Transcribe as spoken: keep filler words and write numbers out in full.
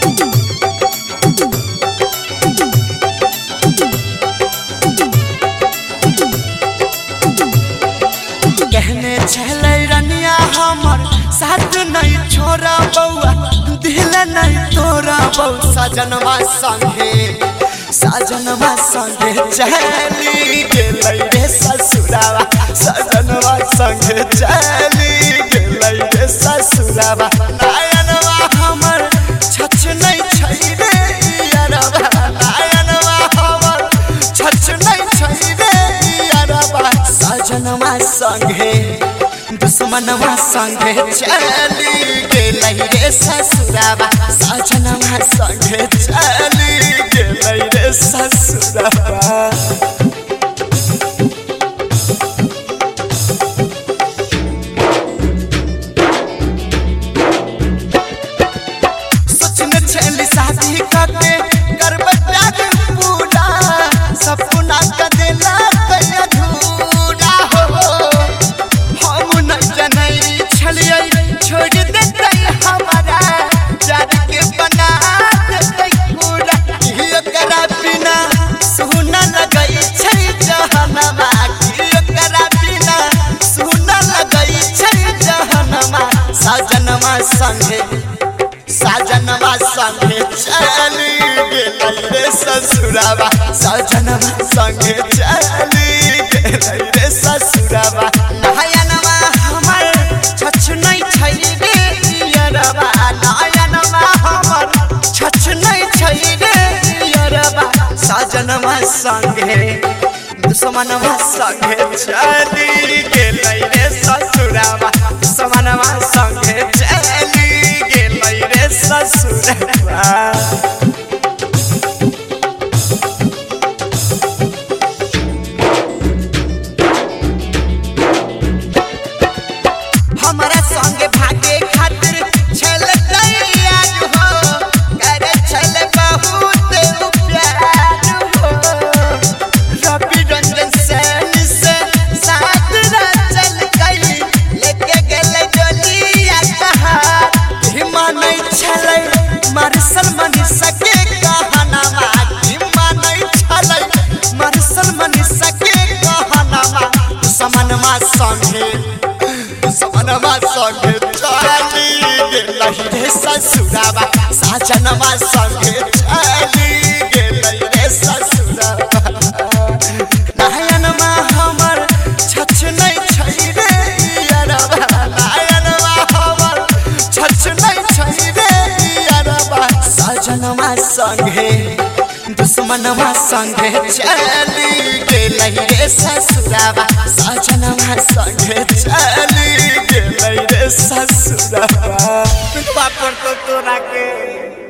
कहने चले रनिया हमर साथ नहीं छोरा बउआ दिल नहीं तोरा बउ सजनवा संगे सजनवा संगे चली गेलै रे ससुरावा सजनवा संगे चली गेलै रे ससुरावा नयनवा हमर छछ नहीं छै रे यारवा नयनवा हमर छछ नहीं छै रे यारवा सजनवा संगे दुश्मनवा संगे चली गेलै रे ससुरावा सजनवा संगे चली गेलै रे ससुरावा। सोचने छली शादी करके करबै त्याग पूरा सपना के देला कहिया धूरा हो हम न जनई छलियै छोड़ देतै हमारा जान के बना देतै पूरा एकरा बिना सुना लगई छै जहनमा एकरा बिना सुना लगई छै जहनमा सजनवा संगे सजनवा संगे चली गेलै रे ससुरावा सजनवा संगे चली गेलै रे ससुरावा नयनवा हमर छछ नहीं छै रे यारवा नयनवा हमर छछ नहीं छै रे यारवा सजनवा संगे दुश्मनवा संगे चली गेलै रे ससुरावा दुश्मनवा संगे चली गेलै रे ससुरावा। हमारा संगे भागे खातिर छल तैयार हो करे छल बहुत प्यार हो रवि रंजन सैन से साथ चल गई लेके गेले डोलिया कहा हिमा नहीं छलै मारसल मनी सके कहनामा हिमा नहीं छलै मारसल मनी सके कहनामा दुश्मनवा संगे दुश्मनवा संगे चली गेलै रे ससुरावा सजनवा संगे चली गेलै रे ससुरावा नयनवा हमर छछ नहीं छै रे यारवा नयनवा हमर छछ नहीं छै रे यारवा सजनवा संगे दुश्मनवा संगे चली गेलै रे ससुरावा सजनवा संगे चली गेलै रे ससुरावा। पापड़ तो तोरा के